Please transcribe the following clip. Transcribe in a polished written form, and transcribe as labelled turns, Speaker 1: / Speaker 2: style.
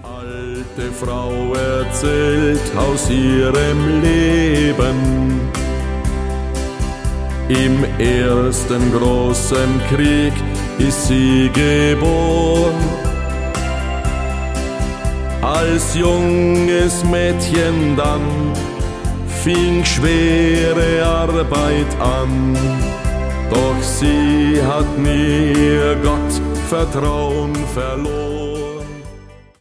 Speaker 1: Alte Frau erzählt aus ihrem Leben. Im ersten großen Krieg ist sie geboren. Als junges Mädchen dann fing schwere Arbeit an. Doch sie hat nie ihr Gottvertrauen verloren.